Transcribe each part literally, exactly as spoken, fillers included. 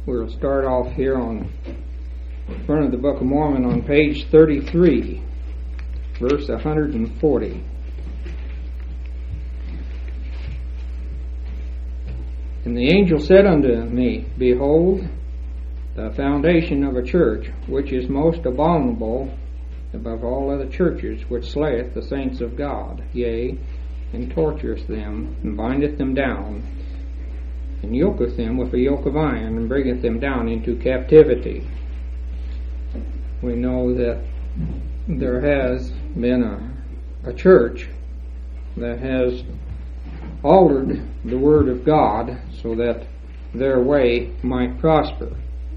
We'll start off here on the front of the Book of Mormon on page thirty-three, verse one hundred forty. And the angel said unto me, Behold, the foundation of a church, which is most abominable above all other churches, which slayeth the saints of God, yea, and tortureth them, and bindeth them down, and yoketh them with a yoke of iron, and bringeth them down into captivity. We know that there has been a, a church that has altered the Word of God so that their way might prosper.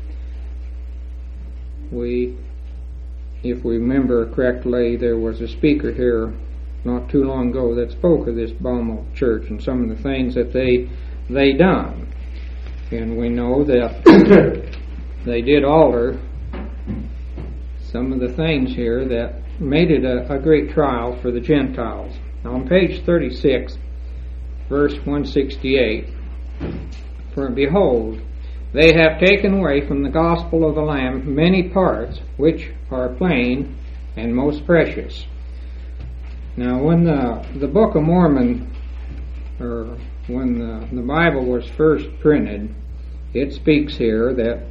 We, if we remember correctly, there was a speaker here not too long ago that spoke of this Balmo church and some of the things that they they done. And we know that they did alter some of the things here that made it a, a great trial for the Gentiles. Now on page thirty-six, verse one sixty-eight, For behold, they have taken away from the gospel of the Lamb many parts, which are plain and most precious. Now, when the, the Book of Mormon, or when the, the Bible was first printed, it speaks here that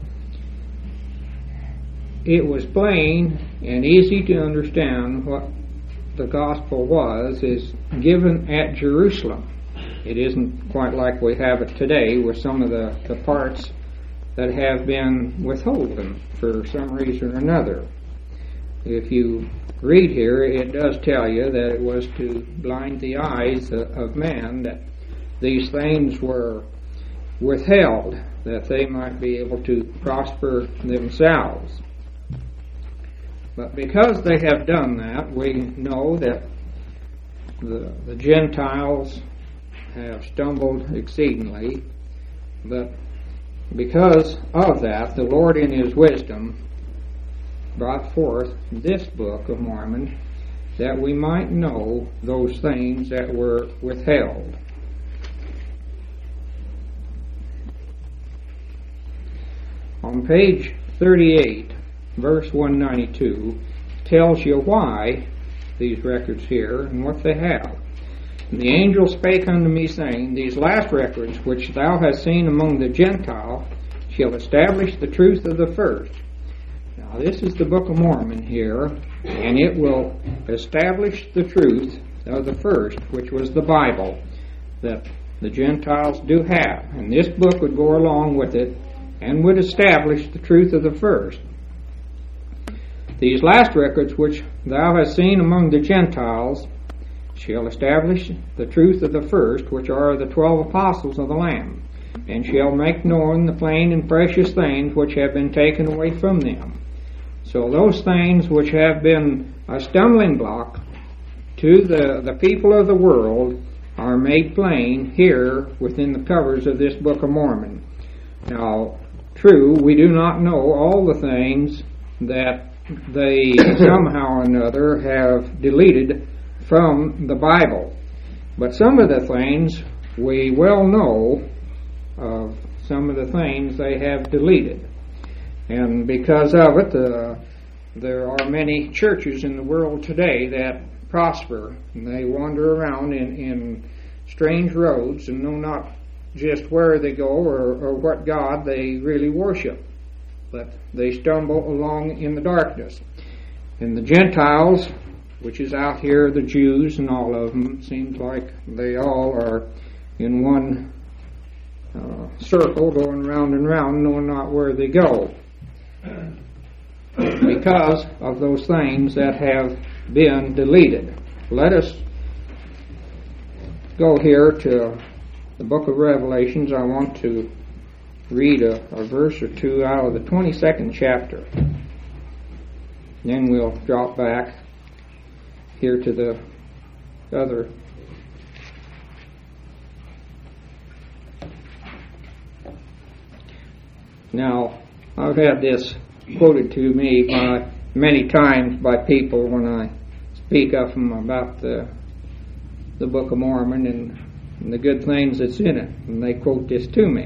it was plain and easy to understand what the gospel was, is given at Jerusalem. It isn't quite like we have it today with some of the, the parts that have been withholden for some reason or another. If you read here, it does tell you that it was to blind the eyes of man, that these things were withheld, that they might be able to prosper themselves. But because they have done that, we know that the, the Gentiles have stumbled exceedingly, but because of that, the Lord in His wisdom brought forth this Book of Mormon, that we might know those things that were withheld. On page thirty-eight, verse one ninety-two, tells you why these records here and what they have. And the angel spake unto me, saying, These last records which thou hast seen among the Gentiles shall establish the truth of the first. Now this is the Book of Mormon here, and it will establish the truth of the first, which was the Bible, that the Gentiles do have. And this book would go along with it and would establish the truth of the first. These last records which thou hast seen among the Gentiles shall establish the truth of the first, which are the twelve apostles of the Lamb, and shall make known the plain and precious things which have been taken away from them. So those things which have been a stumbling block to the, the people of the world are made plain here within the covers of this Book of Mormon. Now, true, we do not know all the things that they somehow or another have deleted from the Bible, but some of the things we well know of, some of the things they have deleted, and because of it uh, there are many churches in the world today that prosper, and they wander around in, in strange roads and know not just where they go or, or what God they really worship, but they stumble along in the darkness. And the Gentiles, which is out here, the Jews and all of them, seems like they all are in one uh, circle going round and round, knowing not where they go, because of those things that have been deleted. Let us go here to the book of Revelations. I want to read a, a verse or two out of the twenty-second chapter. Then we'll drop back here to the other. Now, I've had this quoted to me by many times by people when I speak of them about the the Book of Mormon and, and the good things that's in it, and they quote this to me.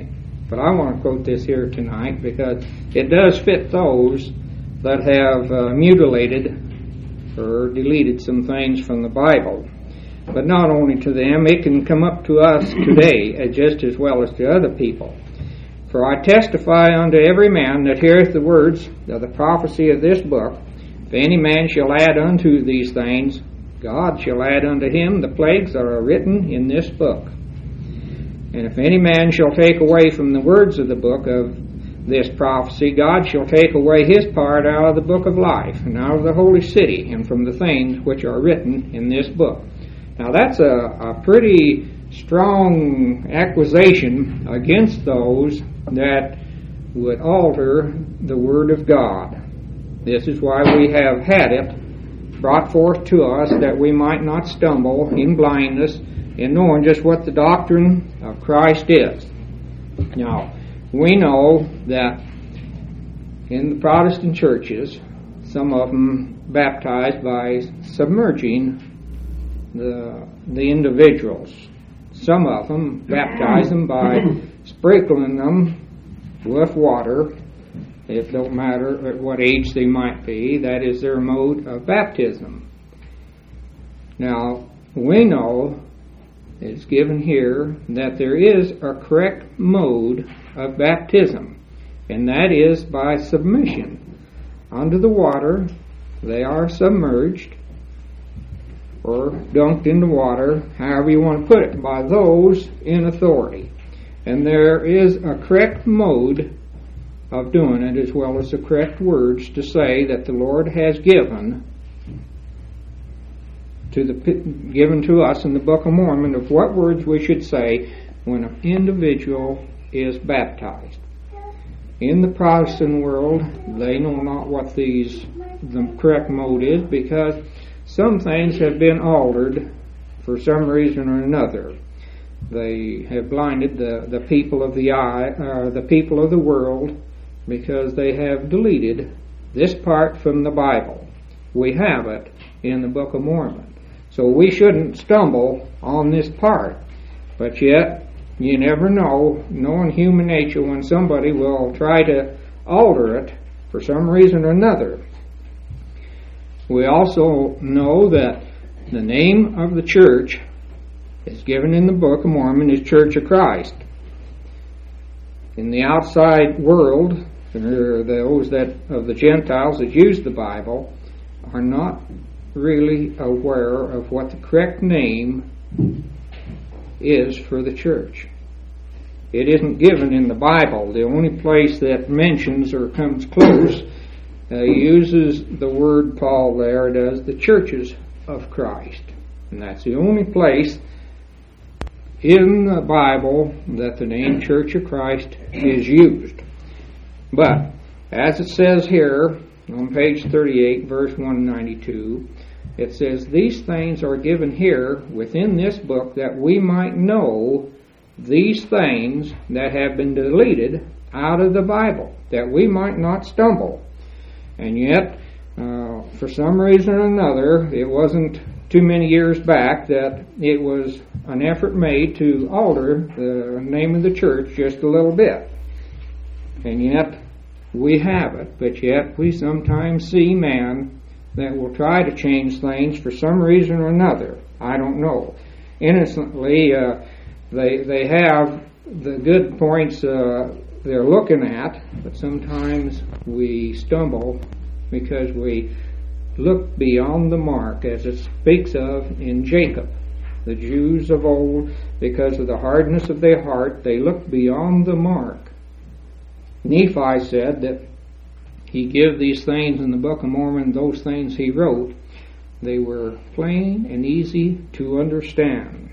But I want to quote this here tonight because it does fit those that have uh, mutilated or deleted some things from the Bible. But not only to them, it can come up to us today uh, just as well as to other people. For I testify unto every man that heareth the words of the prophecy of this book, if any man shall add unto these things, God shall add unto him the plagues that are written in this book. And if any man shall take away from the words of the book of this prophecy, God shall take away his part out of the book of life, and out of the holy city, and from the things which are written in this book. Now that's a, a pretty strong accusation against those that would alter the Word of God. This is why we have had it brought forth to us, that we might not stumble in blindness in knowing just what the doctrine of Christ is. Now, we know that in the Protestant churches, some of them baptized by submerging the, the individuals. Some of them baptize them by sprinkling them with water. It don't matter at what age they might be. That is their mode of baptism. Now, we know it's given here that there is a correct mode of baptism, and that is by submission. Under the water, they are submerged or dunked in the water, however you want to put it, by those in authority. And there is a correct mode of doing it, as well as the correct words to say that the Lord has given to the given to us in the Book of Mormon, of what words we should say when an individual is baptized. In the Protestant world, they know not what these the correct mode is, because some things have been altered for some reason or another. They have blinded the, the people of the eye, uh, the people of the world, because they have deleted this part from the Bible. We have it in the Book of Mormon. So we shouldn't stumble on this part. But yet, you never know, knowing human nature, when somebody will try to alter it for some reason or another. We also know that the name of the church is given in the Book of Mormon is Church of Christ. In the outside world, those that of the Gentiles that use the Bible are not really aware of what the correct name is for the church. It isn't given in the Bible. The only place that mentions or comes close uh, uses the word Paul there does, the churches of Christ. And that's the only place in the Bible that the name Church of Christ is used. But, as it says here on page thirty-eight, verse one ninety-two, it says, "These things are given here within this book, that we might know these things that have been deleted out of the Bible, that we might not stumble." And yet, uh, for some reason or another, it wasn't too many years back that it was an effort made to alter the name of the church just a little bit. And yet, we have it, but yet we sometimes see man that will try to change things for some reason or another. I don't know. Innocently, uh, they they have the good points uh, they're looking at, but sometimes we stumble because we look beyond the mark, as it speaks of in Jacob. The Jews of old, because of the hardness of their heart, they looked beyond the mark. Nephi said that he give these things in the Book of Mormon, those things he wrote, they were plain and easy to understand.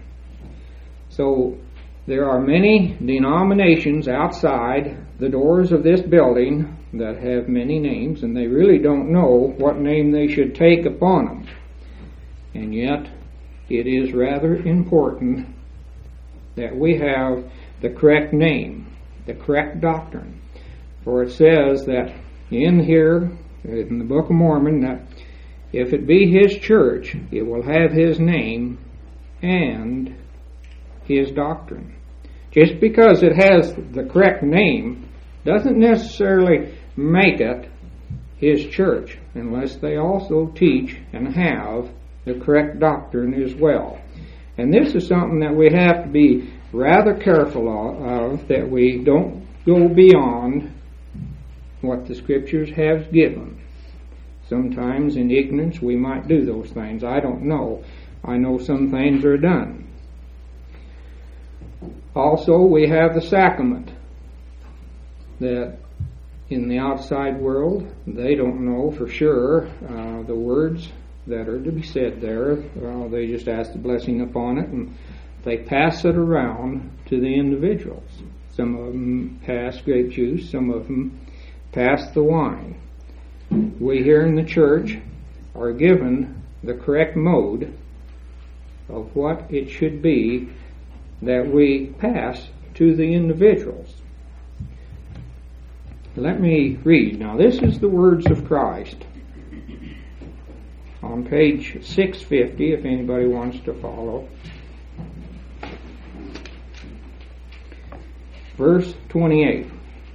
So there are many denominations outside the doors of this building that have many names, and they really don't know what name they should take upon them. And yet, it is rather important that we have the correct name, the correct doctrine. For it says that in here, in the Book of Mormon, that if it be his church, it will have his name and his doctrine. Just because it has the correct name doesn't necessarily make it his church, unless they also teach and have the correct doctrine as well. And this is something that we have to be rather careful of, that we don't go beyond what the Scriptures have given. Sometimes in ignorance we might do those things. I don't know. I know some things are done. Also, we have the sacrament, that in the outside world they don't know for sure uh, the words that are to be said there. Uh, they just ask the blessing upon it, and they pass it around to the individuals. Some of them pass grape juice, some of them pass the wine. We here in the church are given the correct mode of what it should be that we pass to the individuals. Let me read. Now, this is the words of Christ on page six fifty, if anybody wants to follow. Verse twenty-eight.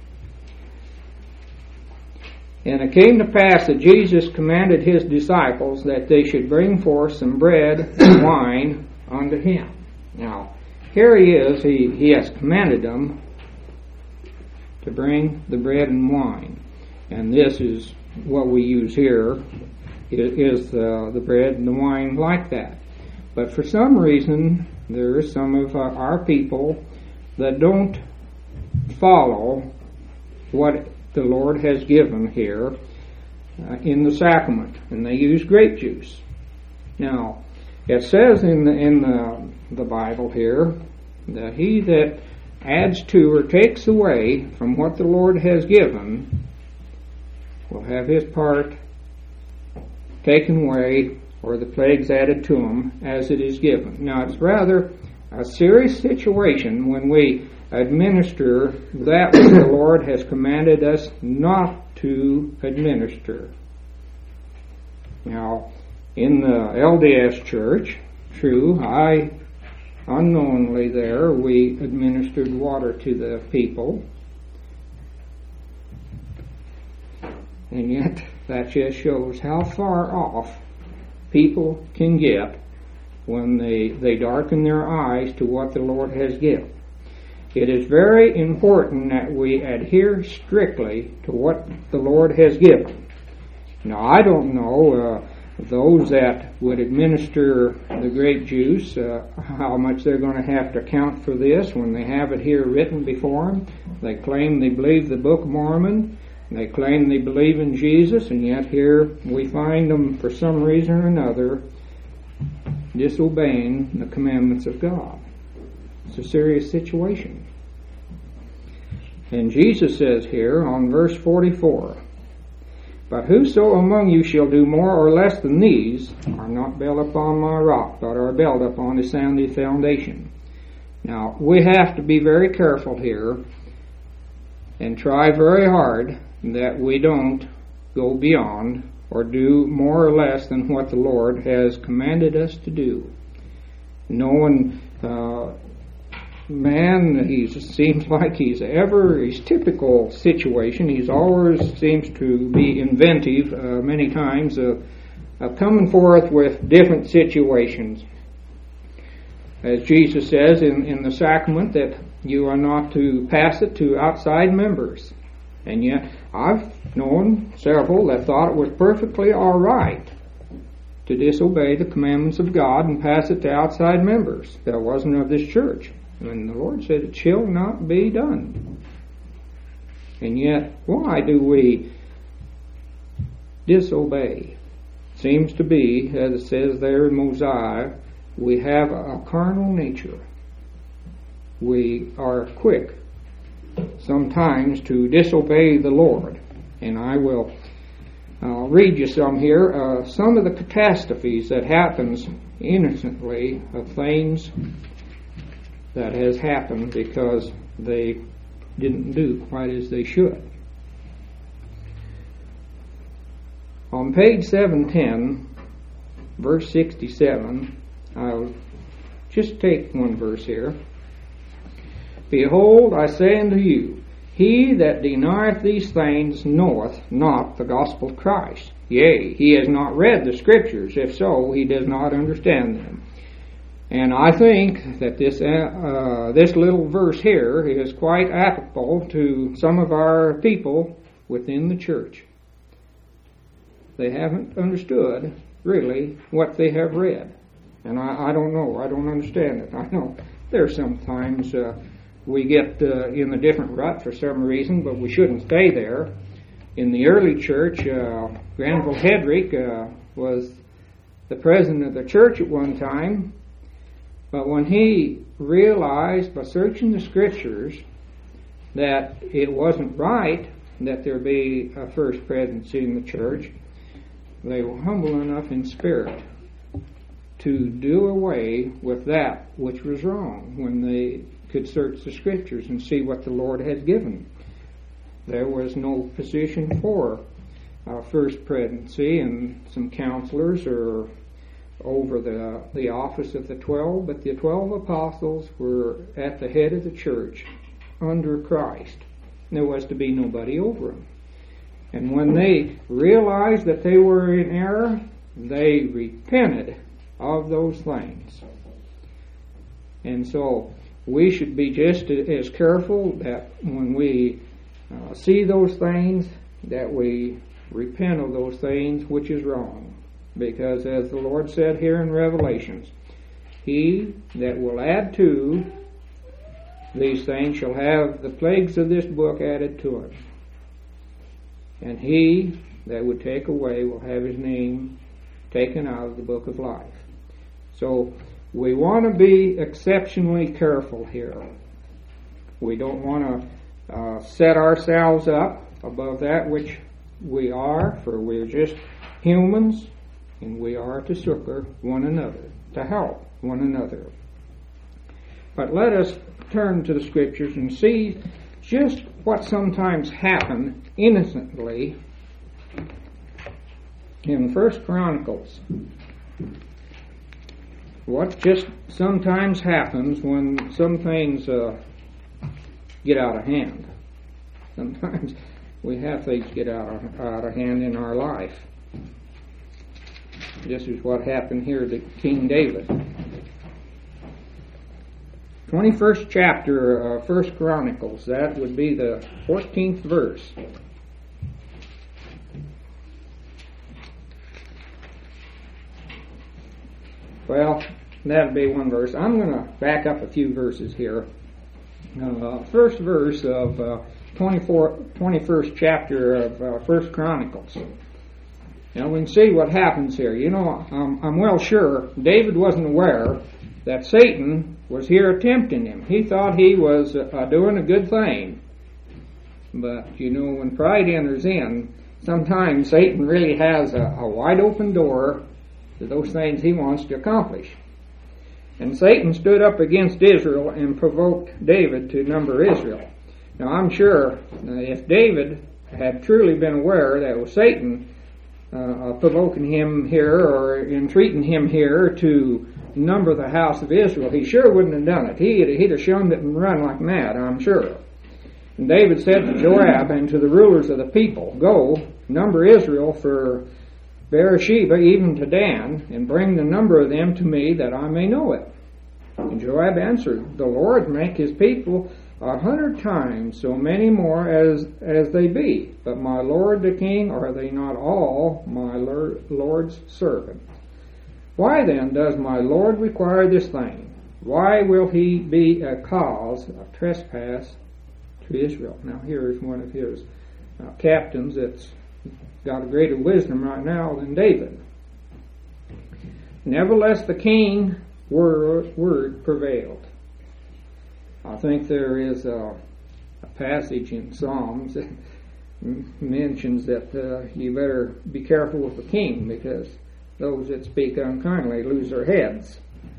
And it came to pass that Jesus commanded his disciples that they should bring forth some bread and wine unto him. Now, here he is, he, he has commanded them to bring the bread and wine. And this is what we use here, is uh, the bread and the wine like that. But for some reason, there are some of uh, our people that don't follow what the Lord has given here uh, in the sacrament, and they use grape juice. Now, it says in the, in the, the Bible here that he that adds to or takes away from what the Lord has given will have his part taken away, or the plagues added to him as it is given. Now, it's rather a serious situation when we administer that which the Lord has commanded us not to administer. Now, in the L D S church, true, I unknowingly there, we administered water to the people. And yet, that just shows how far off people can get when they, they darken their eyes to what the Lord has given. It is very important that we adhere strictly to what the Lord has given. Now, I don't know uh, those that would administer the grape juice, uh, how much they're going to have to account for this when they have it here written before them. They claim they believe the Book of Mormon. They claim they believe in Jesus, and yet here we find them, for some reason or another, disobeying the commandments of God. It's a serious situation. And Jesus says here on verse forty-four, But whoso among you shall do more or less than these are not built upon my rock, but are built upon a sandy foundation. Now, we have to be very careful here and try very hard that we don't go beyond or do more or less than what the Lord has commanded us to do. No one, uh, man, he seems like he's ever, his typical situation, he's always seems to be inventive uh, many times, uh, uh, coming forth with different situations. As Jesus says in, in the sacrament that you are not to pass it to outside members. And yet, I've known several that thought it was perfectly all right to disobey the commandments of God and pass it to outside members that wasn't of this church. And the Lord said it shall not be done. And yet, why do we disobey? Seems to be, as it says there in Mosiah, we have a carnal nature. We are quick sometimes to disobey the Lord. And I will I'll read you some here. Uh, some of the catastrophes that happens innocently of things that has happened because they didn't do quite as they should. On page seven ten, verse sixty-seven, I'll just take one verse here. Behold, I say unto you, he that denieth these things knoweth not the gospel of Christ. Yea, he has not read the Scriptures. If so, he does not understand them. And I think that this uh, uh, this little verse here is quite applicable to some of our people within the church. They haven't understood, really, what they have read. And I, I don't know. I don't understand it. I know there's sometimes uh, we get uh, in a different rut for some reason, but we shouldn't stay there. In the early church, uh, Granville Hedrick uh, was the president of the church at one time, but when he realized by searching the Scriptures that it wasn't right that there be a first presidency in the church, they were humble enough in spirit to do away with that which was wrong when they could search the Scriptures and see what the Lord had given. There was no position for uh, first presidency, and some counselors are over the the office of the twelve, but the twelve apostles were at the head of the church under Christ. There was to be nobody over them. And when they realized that they were in error, they repented of those things. And so we should be just as careful that when we uh, see those things, that we repent of those things which is wrong. Because as the Lord said here in Revelations, he that will add to these things shall have the plagues of this book added to him. And he that would take away will have his name taken out of the book of life. So we want to be exceptionally careful here. We don't want to uh, set ourselves up above that which we are, for we're just humans, and we are to succor one another, to help one another. But let us turn to the Scriptures and see just what sometimes happened innocently in First Chronicles. What just sometimes happens when some things uh, get out of hand. Sometimes we have things get out of, out of hand in our life. This is what happened here to King David. twenty-first chapter of First Chronicles, that would be the fourteenth verse. Well, that'd be one verse. I'm going to back up a few verses here. Uh, first verse of uh, twenty-first chapter of uh, First Chronicles. Now we can see what happens here. You know, I'm, I'm well sure David wasn't aware that Satan was here tempting him. He thought he was uh, doing a good thing. But, you know, when pride enters in, sometimes Satan really has a, a wide open door to those things he wants to accomplish. And Satan stood up against Israel and provoked David to number Israel. Now I'm sure if David had truly been aware that it was Satan uh, provoking him here or entreating him here to number the house of Israel, he sure wouldn't have done it. He'd, he'd have shunned it and run like mad, I'm sure. And David said to Joab and to the rulers of the people, "Go, number Israel for Beersheba, even to Dan, and bring the number of them to me, that I may know it." And Joab answered, "The Lord make his people a hundred times so many more as as they be. But my lord the king, are they not all my Lord's servant? Why then does my Lord require this thing? Why will he be a cause of trespass to Israel?" Now here's one of his uh, captains that's got a greater wisdom right now than David. "Nevertheless the king word, word prevailed." I think there is a, a passage in Psalms that mentions that uh, you better be careful with the king, because those that speak unkindly lose their heads.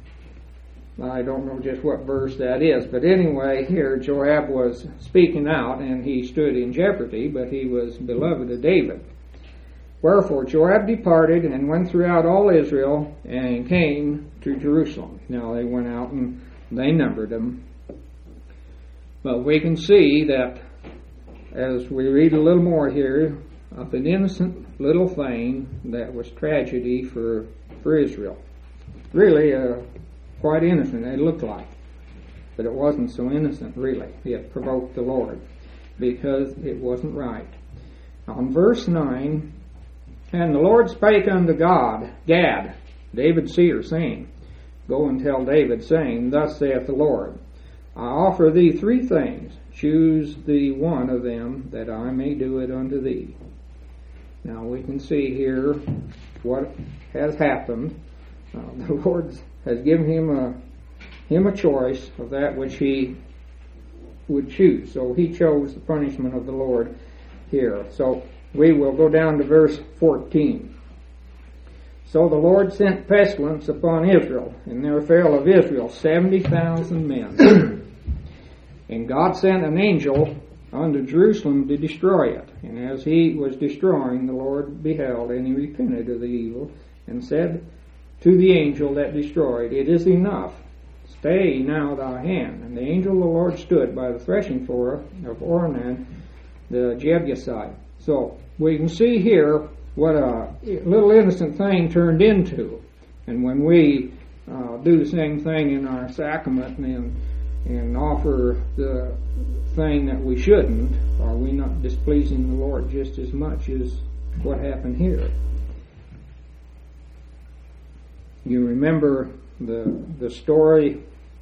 I don't know just what verse that is, but anyway, here Joab was speaking out, and he stood in jeopardy, but he was beloved of David. "Wherefore Joab departed and went throughout all Israel and came to Jerusalem." Now they went out and they numbered them. But we can see that as we read a little more here of an innocent little thing that was tragedy for, for Israel. Really uh, quite innocent, it looked like. But it wasn't so innocent, really. It provoked the Lord because it wasn't right. On verse nine, and the Lord spake unto God, Gad, David's seer, saying, Go and tell David, saying, Thus saith the Lord, I offer thee three things. Choose thee one of them, that I may do it unto thee. Now we can see here what has happened. Uh, the Lord has given him a him a choice of that which he would choose. So he chose the punishment of the Lord here. So we will go down to verse fourteen. So the Lord sent pestilence upon Israel, and there fell of Israel seventy thousand men. And God sent an angel unto Jerusalem to destroy it. And as he was destroying, the Lord beheld, and he repented of the evil, and said to the angel that destroyed, It is enough. Stay now thy hand. And the angel of the Lord stood by the threshing floor of Ornan the Jebusite. So we can see here what a little innocent thing turned into. And when we uh, do the same thing in our sacrament and, and offer the thing that we shouldn't, are we not displeasing the Lord just as much as what happened here? You remember the the story,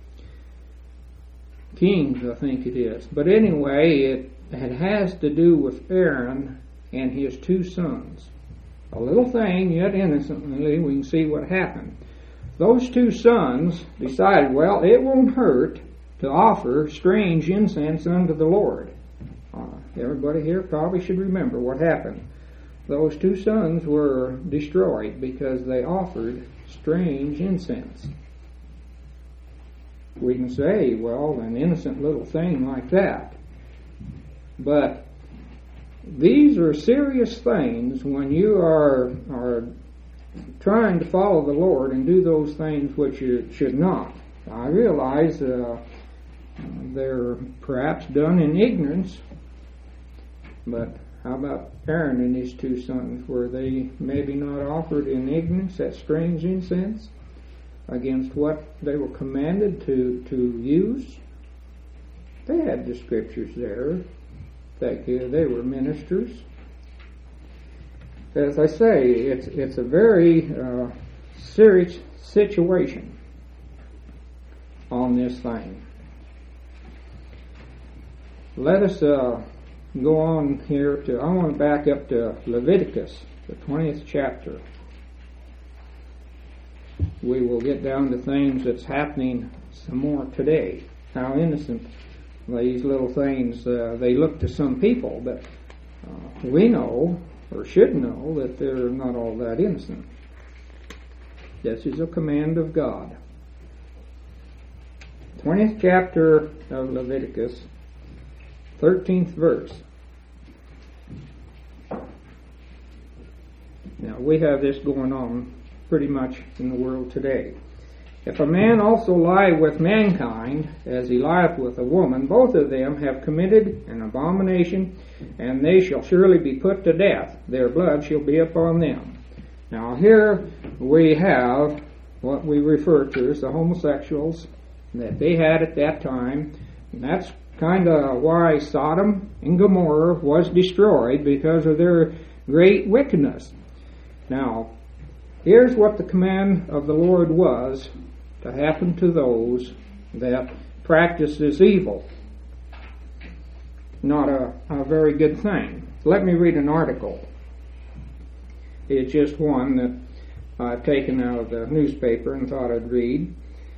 Kings, I think it is. But anyway, it, it has to do with Aaron and his two sons. A little thing, yet innocently, we can see what happened. Those two sons decided, well, it won't hurt to offer strange incense unto the Lord. Uh, everybody here probably should remember what happened. Those two sons were destroyed because they offered strange incense. We can say, well, an innocent little thing like that. But these are serious things when you are are trying to follow the Lord and do those things which you should not. I realize uh, they're perhaps done in ignorance, but how about Aaron and his two sons? Were they maybe not offered in ignorance that strange incense against what they were commanded to, to use? They had the scriptures there. That they were ministers. As I say, it's it's a very uh, serious situation on this thing. Let us uh, go on here to, I want to back up to Leviticus, the twentieth chapter. We will get down to things that's happening some more today. How innocent these little things, uh, they look to some people, but uh, we know, or should know, that they're not all that innocent. This is a command of God. twentieth chapter of Leviticus, thirteenth verse. Now, we have this going on pretty much in the world today. If a man also lie with mankind, as he lieth with a woman, both of them have committed an abomination, and they shall surely be put to death. Their blood shall be upon them. Now here we have what we refer to as the homosexuals that they had at that time, and that's kind of why Sodom and Gomorrah was destroyed, because of their great wickedness. Now, here's what the command of the Lord was to happen to those that practice this evil. Not a, a very good thing. Let me read an article. It's just one that I've taken out of the newspaper and thought I'd read.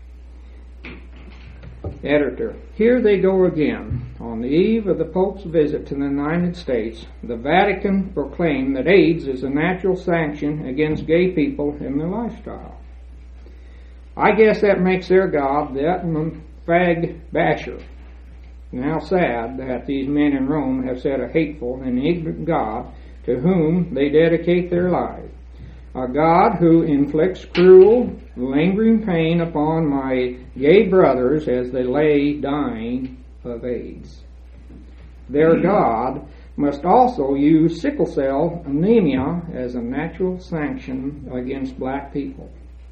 Editor, here they go again. On the eve of the Pope's visit to the United States, the Vatican proclaimed that AIDS is a natural sanction against gay people in their lifestyle. I guess that makes their God the fag basher. And how sad that these men in Rome have set a hateful and ignorant God to whom they dedicate their lives. A God who inflicts cruel, lingering pain upon my gay brothers as they lay dying of AIDS. Their God must also use sickle cell anemia as a natural sanction against black people,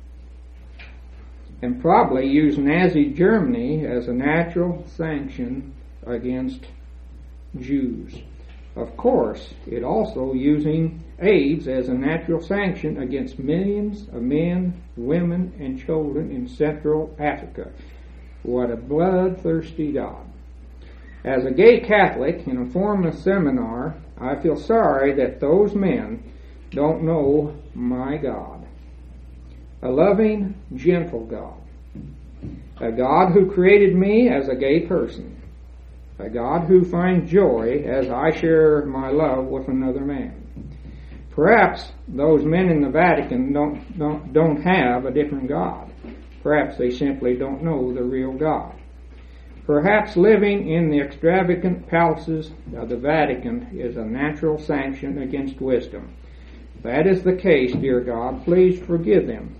and probably use Nazi Germany as a natural sanction against Jews. Of course, it also using AIDS as a natural sanction against millions of men, women, and children in Central Africa. What a bloodthirsty God. As a gay Catholic in a former seminar, I feel sorry that those men don't know my God. A loving, gentle God. A God who created me as a gay person. A God who finds joy as I share my love with another man. Perhaps those men in the Vatican don't, don't, don't have a different God. Perhaps they simply don't know the real God. Perhaps living in the extravagant palaces of the Vatican is a natural sanction against wisdom. If that is the case, dear God, please forgive them.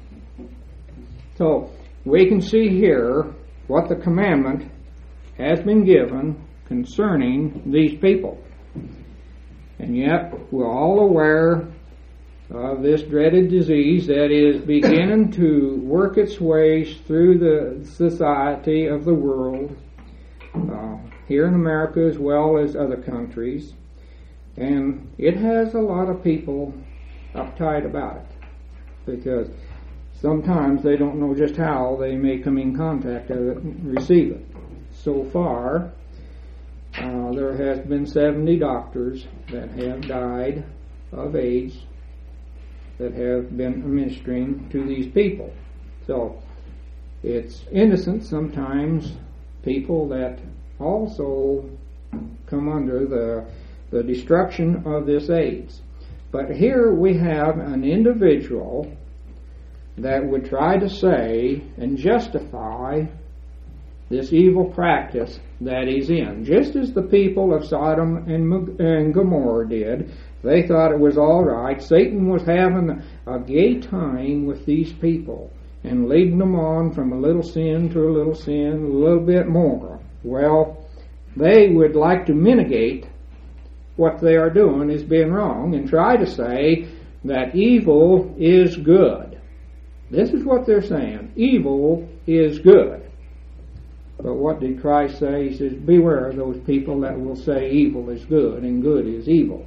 So, we can see here what the commandment has been given concerning these people. And yet, we're all aware of this dreaded disease that is beginning to work its way through the society of the world, uh, here in America as well as other countries. And it has a lot of people uptight about it, because sometimes they don't know just how they may come in contact with it and receive it. So far, uh, there has been seventy doctors that have died of AIDS that have been administering to these people. So it's innocent sometimes people that also come under the the destruction of this AIDS. But here we have an individual that would try to say and justify this evil practice that he's in. Just as the people of Sodom and, and Gomorrah did, they thought it was all right. Satan was having a gay time with these people and leading them on from a little sin to a little sin, a little bit more. Well, they would like to mitigate what they are doing is being wrong and try to say that evil is good. This is what they're saying. Evil is good. But what did Christ say? He says, beware of those people that will say evil is good and good is evil.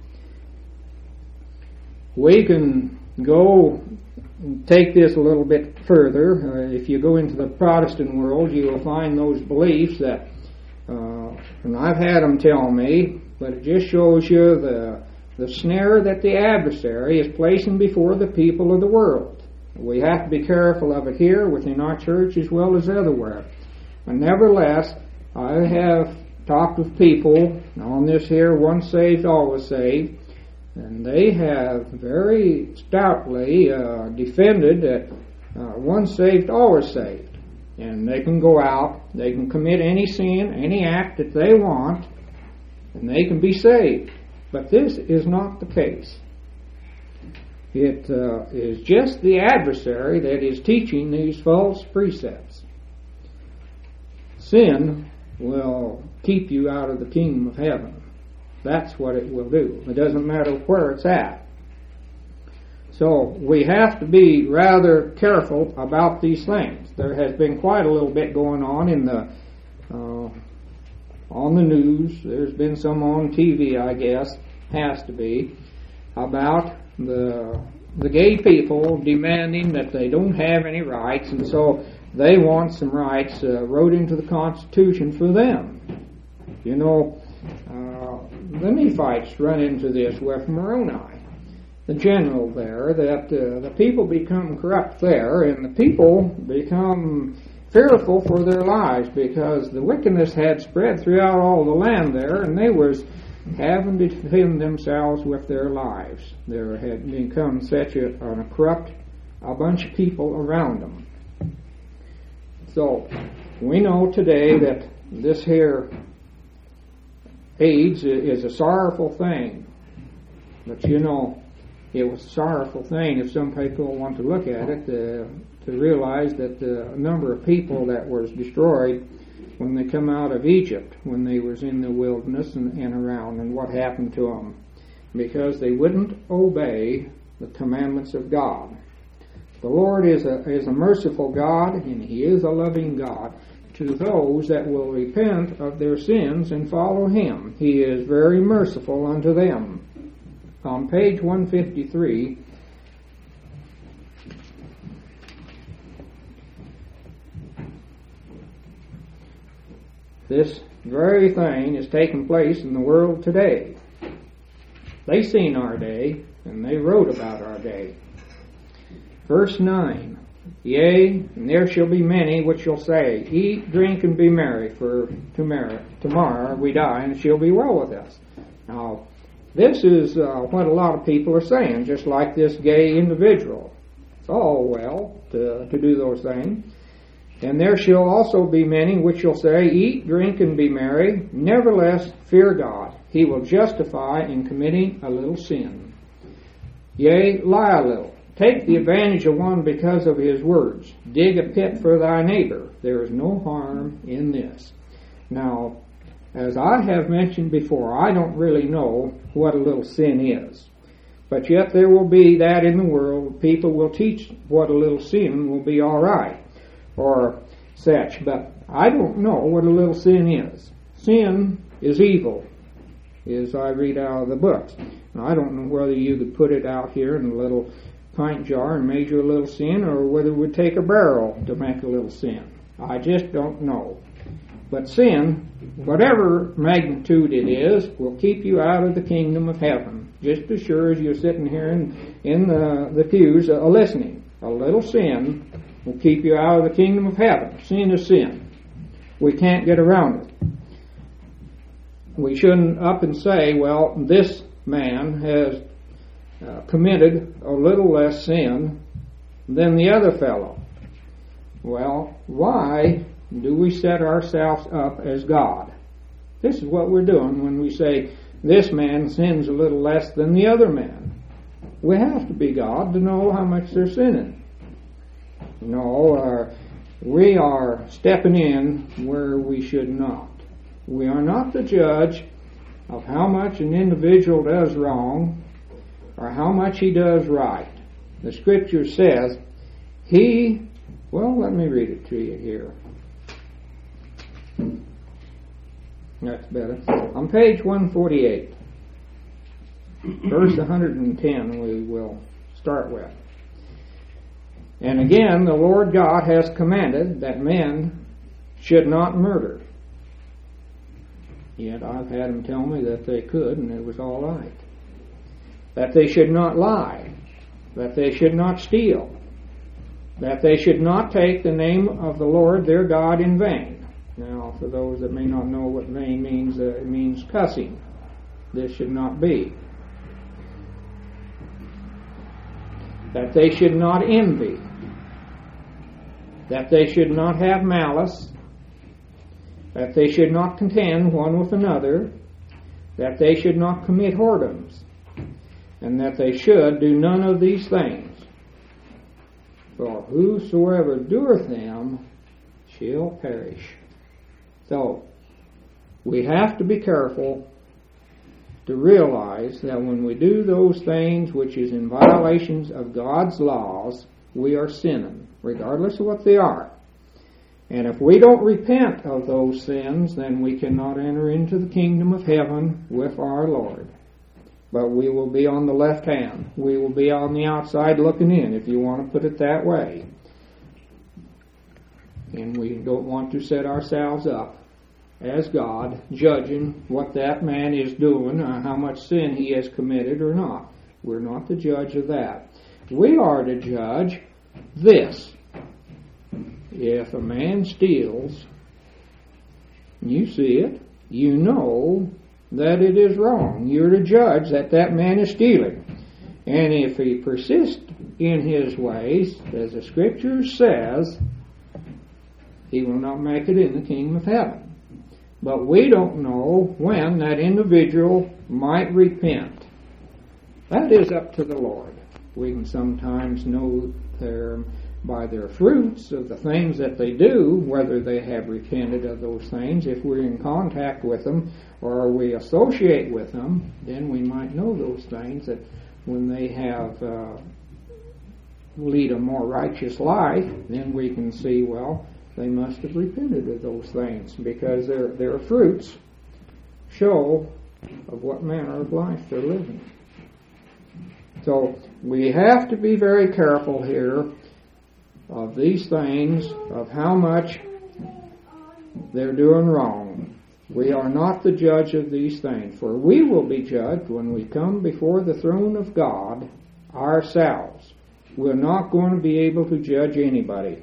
We can go and take this a little bit further. Uh, if you go into the Protestant world, you will find those beliefs that, uh, and I've had them tell me, but it just shows you the, the snare that the adversary is placing before the people of the world. We have to be careful of it here within our church as well as elsewhere. But nevertheless, I have talked with people on this here, once saved, always saved, and they have very stoutly uh, defended that uh, once saved, always saved. And they can go out, they can commit any sin, any act that they want, and they can be saved. But this is not the case. It uh, is just the adversary that is teaching these false precepts. Sin will keep you out of the kingdom of heaven. That's what it will do. It doesn't matter where it's at. So we have to be rather careful about these things. There has been quite a little bit going on in the uh, on the news. There's been some on T V, I guess, has to be, about the the gay people demanding that they don't have any rights, and so they want some rights uh, wrote into the Constitution for them. You know, uh, the Nephites run into this with Moroni, the general there, that uh, the people become corrupt there, and the people become fearful for their lives because the wickedness had spread throughout all the land there, and they was having to defend themselves with their lives. There had become such a, a corrupt a bunch of people around them. So we know today that this here AIDS is a sorrowful thing. But you know, it was a sorrowful thing if some people want to look at it, uh, to realize that the number of people that was destroyed when they come out of Egypt, when they was in the wilderness and, and around, and what happened to them. Because they wouldn't obey the commandments of God. The Lord is a, is a merciful God, and He is a loving God to those that will repent of their sins and follow Him. He is very merciful unto them. On page one fifty-three, this very thing is taking place in the world today. They seen our day, and they wrote about our day. Verse nine, Yea, and there shall be many which shall say, Eat, drink, and be merry, for tomorrow, tomorrow we die, and it shall be well with us. Now, this is uh, what a lot of people are saying, just like this gay individual. It's all well to, to do those things. And there shall also be many which shall say, Eat, drink, and be merry, nevertheless fear God. He will justify in committing a little sin. Yea, lie a little. Take the advantage of one because of his words. Dig a pit for thy neighbor. There is no harm in this. Now, as I have mentioned before, I don't really know what a little sin is. But yet there will be that in the world. People will teach what a little sin will be all right, or such. But I don't know what a little sin is. Sin is evil, as I read out of the books. Now, I don't know whether you could put it out here in a little pint jar and measure a little sin, or whether it would take a barrel to make a little sin. I just don't know. But sin, whatever magnitude it is, will keep you out of the kingdom of heaven, just as sure as you're sitting here in, in the, the pews uh, listening. A little sin will keep you out of the kingdom of heaven. Sin is sin. We can't get around it. We shouldn't up and say, well, this man has uh, committed a little less sin than the other fellow. Well, why do we set ourselves up as God? This is what we're doing when we say this man sins a little less than the other man. We have to be God to know how much they're sinning. No, uh, we are stepping in where we should not. We are not the judge of how much an individual does wrong or how much he does right. The Scripture says, he, well, let me read it to you here. That's better. On page one forty-eight, verse one hundred ten, we will start with. And again, the Lord God has commanded that men should not murder. Yet I've had them tell me that they could, and it was all right. That they should not lie. That they should not steal. That they should not take the name of the Lord their God in vain. Now, for those that may not know what vain means, uh, it means cussing. This should not be. That they should not envy. That they should not have malice. That they should not contend one with another. That they should not commit whoredoms. And that they should do none of these things. For whosoever doeth them shall perish. So, we have to be careful to realize that when we do those things which is in violations of God's laws, we are sinning, regardless of what they are. And if we don't repent of those sins, then we cannot enter into the kingdom of heaven with our Lord. But we will be on the left hand. We will be on the outside looking in, if you want to put it that way. And we don't want to set ourselves up as God, judging what that man is doing, or how much sin he has committed or not. We're not the judge of that. We are to judge this. If a man steals, you see it, you know that it is wrong. You're to judge that that man is stealing. And if he persists in his ways, as the Scripture says, he will not make it in the kingdom of heaven. But we don't know when that individual might repent. That is up to the Lord. We can sometimes know there by their fruits of the things that they do, whether they have repented of those things. If we're in contact with them or we associate with them, then we might know those things, that when they have uh, lead a more righteous life, then we can see, well, they must have repented of those things, because their their fruits show of what manner of life they're living. So we have to be very careful here of these things, of how much they're doing wrong. We are not the judge of these things, for we will be judged when we come before the throne of God ourselves. We're not going to be able to judge anybody.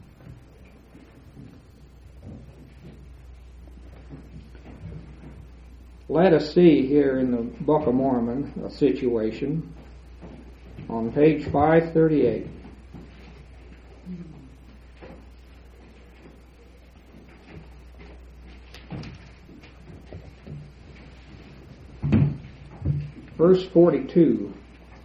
Let us see here in the Book of Mormon a situation on page five thirty-eight. Verse forty-two.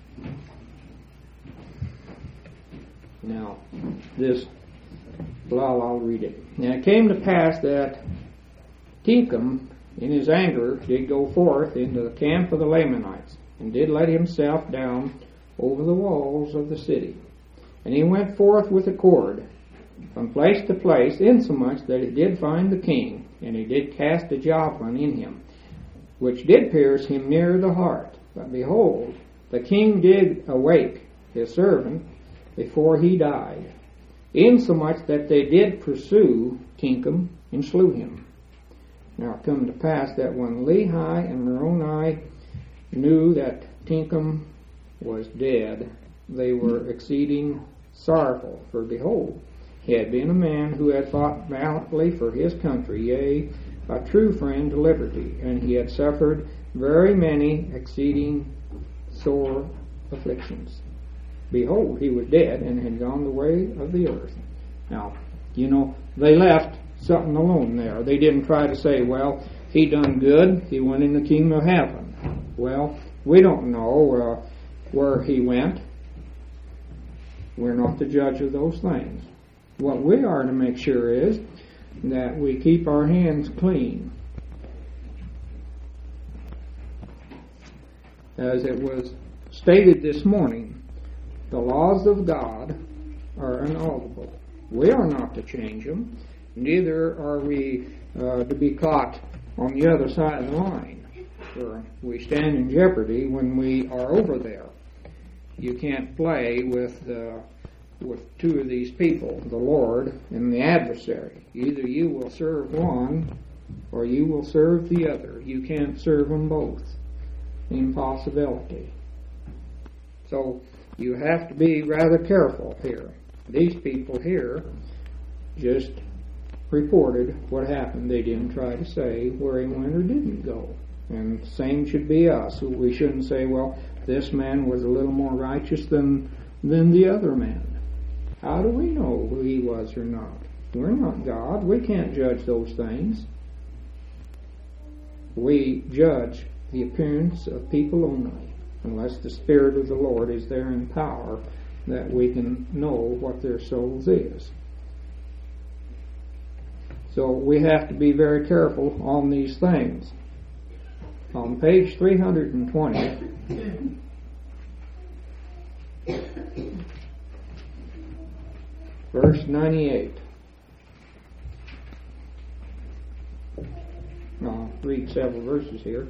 Now, this, well, I'll read it. Now it came to pass that Tinkham, in his anger, did go forth into the camp of the Lamanites, and did let himself down over the walls of the city. And he went forth with a cord from place to place, insomuch that he did find the king, and he did cast a javelin in him, which did pierce him near the heart. But behold, the king did awake his servant before he died, insomuch that they did pursue Tinkham and slew him. Now it come to pass that when Lehi and Moroni knew that Tinkham was dead, they were exceeding sorrowful, for behold, he had been a man who had fought valiantly for his country, yea, a true friend to liberty, and he had suffered very many exceeding sore afflictions. Behold, he was dead, and had gone the way of the earth. Now, you know, they left something alone there. They didn't try to say, well, he done good, he went in the kingdom of heaven. Well, we don't know uh, where he went. We're not the judge of those things. What we are to make sure is that we keep our hands clean. As it was stated this morning, the laws of God are inalienable. We are not to change them. Neither are we uh, to be caught on the other side of the line, where we stand in jeopardy when we are over there. You can't play with uh, with two of these people, the Lord and the adversary. Either you will serve one or you will serve the other. You can't serve them both. Impossibility. So you have to be rather careful here. These people here just reported what happened. They didn't try to say where he went or didn't go. And the same should be us. We shouldn't say, well, this man was a little more righteous than than the other man. How do we know who he was or not? We're not God. We can't judge those things. We judge the appearance of people only, unless the Spirit of the Lord is there in power, that we can know what their souls is. So we have to be very careful on these things. On page three hundred twenty, verse ninety-eight. I'll read several verses here.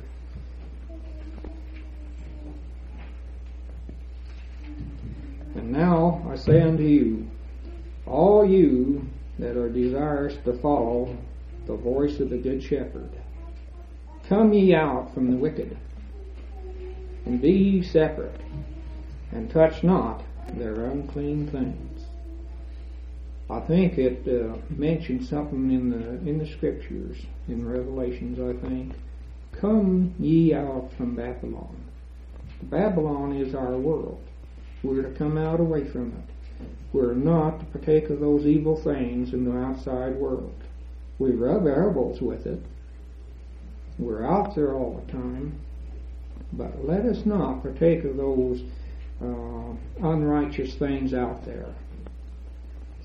And now I say unto you, all you that are desirous to follow the voice of the Good Shepherd, come ye out from the wicked, and be ye separate, and touch not their unclean things. I think it uh, mentions something in the in the scriptures, in Revelations, I think. Come ye out from Babylon. Babylon is our world. We're to come out away from it. We're not to partake of those evil things in the outside world. We rub elbows with it. We're out there all the time. But let us not partake of those uh, unrighteous things out there.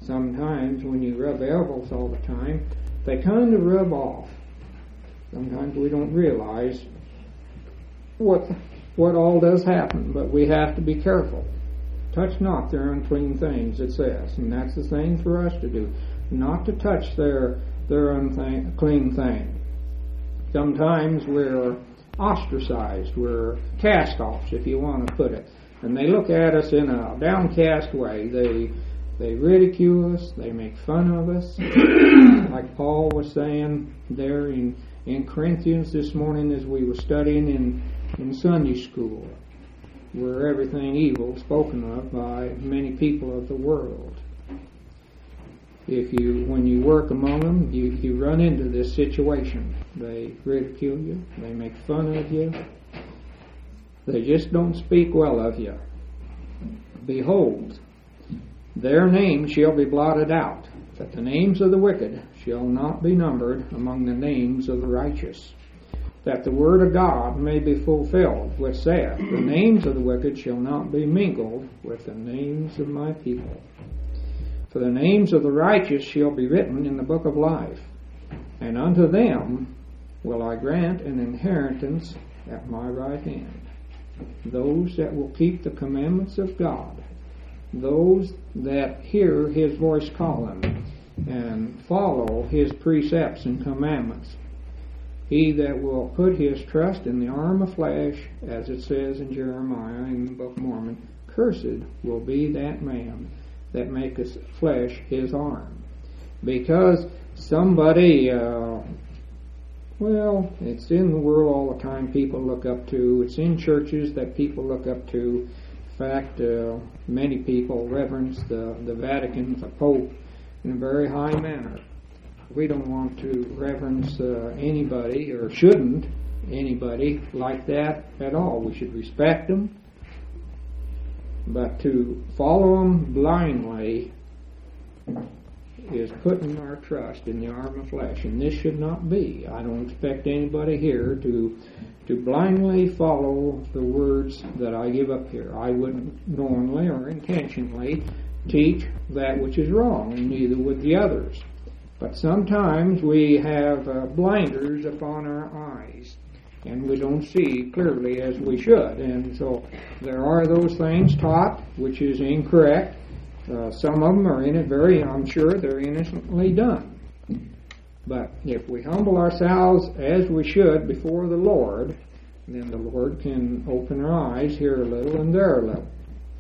sometimes when you rub elbows all the time, they kind of rub off. Sometimes we don't realize what what all does happen, but we have to be careful. Touch not their unclean things, it says, and that's the thing for us to do, not to touch their their unclean thing. Sometimes we're ostracized, we're cast-offs, if you want to put it, and they look at us in a downcast way. They they ridicule us, they make fun of us, like Paul was saying there in, in Corinthians this morning as we were studying in, in Sunday school, where everything evil spoken of by many people of the world. If you, when you work among them, you, you run into this situation. They ridicule you, they make fun of you, they just don't speak well of you. Behold, their names shall be blotted out, that the names of the wicked shall not be numbered among the names of the righteous, that the word of God may be fulfilled, which saith, the names of the wicked shall not be mingled with the names of my people. For the names of the righteous shall be written in the book of life, and unto them will I grant an inheritance at my right hand. Those that will keep the commandments of God, those that hear his voice calling and follow his precepts and commandments. He that will put his trust in the arm of flesh, as it says in Jeremiah in the Book of Mormon, cursed will be that man that maketh flesh his arm. Because somebody, uh, well, it's in the world all the time people look up to. It's in churches that people look up to. In fact, uh, many people reverence the, the Vatican, the Pope, in a very high manner. We don't want to reverence uh, anybody, or shouldn't anybody like that at all. We should respect them. But to follow them blindly is putting our trust in the arm of flesh, and this should not be. I don't expect anybody here to to blindly follow the words that I give up here. I wouldn't knowingly or intentionally teach that which is wrong, and neither would the others. But sometimes we have uh, blinders upon our eyes, and we don't see clearly as we should. And so there are those things taught which is incorrect. Uh, some of them are in it very, I'm sure they're innocently done. But if we humble ourselves as we should before the Lord, then the Lord can open our eyes here a little and there a little.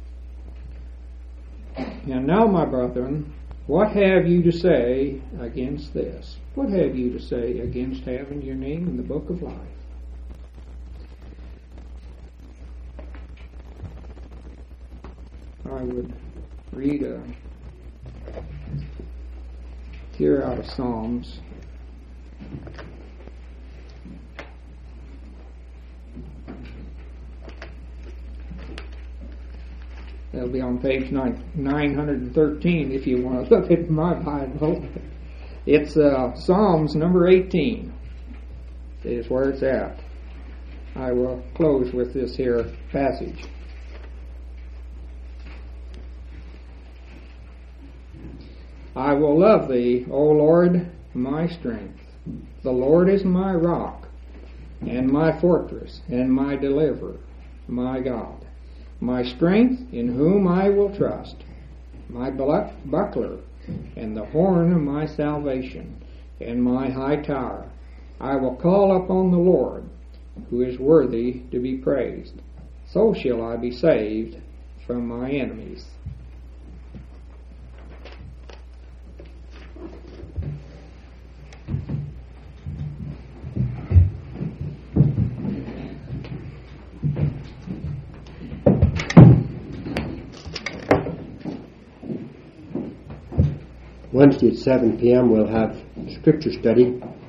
And now, my brethren, what have you to say against this? What have you to say against having your name in the book of life? I would read a here out of Psalms. That'll be on page nine hundred thirteen if you want to look at my Bible. It's uh, Psalms number eighteen is where it's at. I will close with this here passage. I will love thee, O Lord, my strength. The Lord is my rock, and my fortress, and my deliverer, my God. My strength, in whom I will trust, my buckler, and the horn of my salvation, and my high tower. I will call upon the Lord, who is worthy to be praised. So shall I be saved from my enemies. Wednesday at seven p.m. we'll have scripture study.